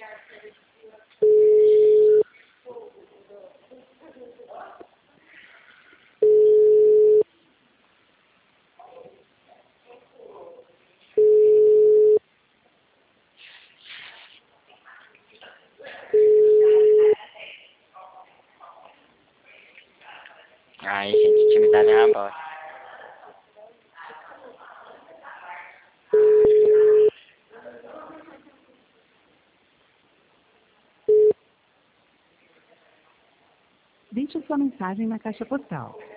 Ai, gente, intimidade é uma bosta. Deixe sua mensagem na caixa postal